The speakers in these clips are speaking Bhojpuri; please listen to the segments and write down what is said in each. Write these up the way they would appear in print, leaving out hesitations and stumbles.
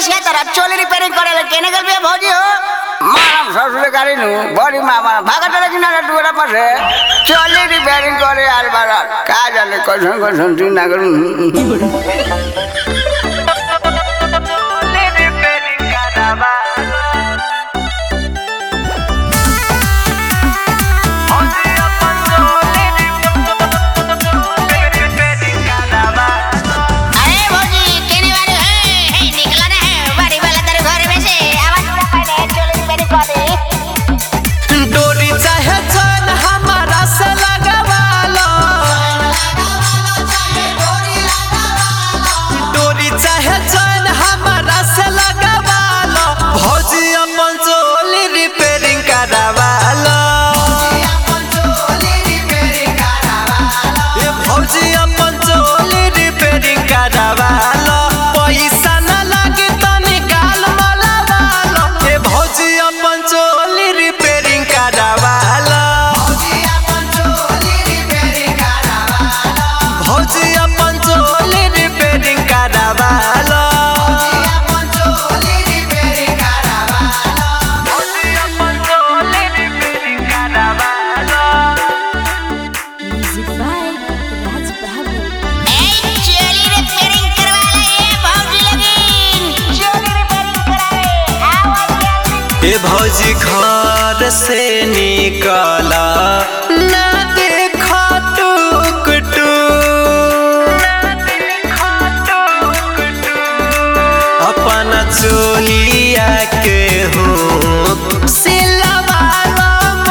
खुशिया तरह चोली रिपेयरिंग करे ले केने गल बे भौजी हो मारम ससुर गाड़ी नु बड़ी मामा भागत लगी ना दुरा पर से चोली रिपेयरिंग करे आल बारा का जाने कोन कोन दिन ना करू ए भौजी घर से निकला ना देखा टुक अपना चोलिया के हूँ सिलवाना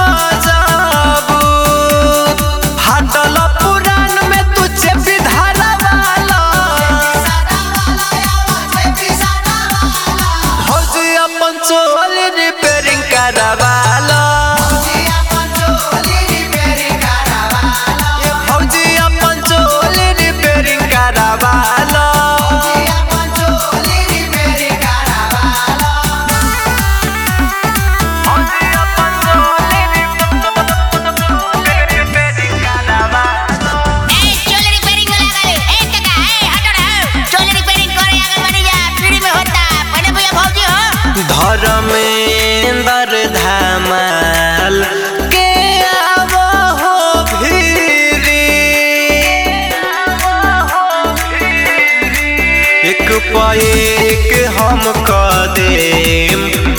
मजबूत हटल पुरान में तुझे विधारा वाला भौजी अपन चोली रिपेयरिंग करावाला भौजी अपन चोली रिपेयरिंग करावाला धर्मेंद्र धमाल के आवो हो भीरी एक पे एक हम क देम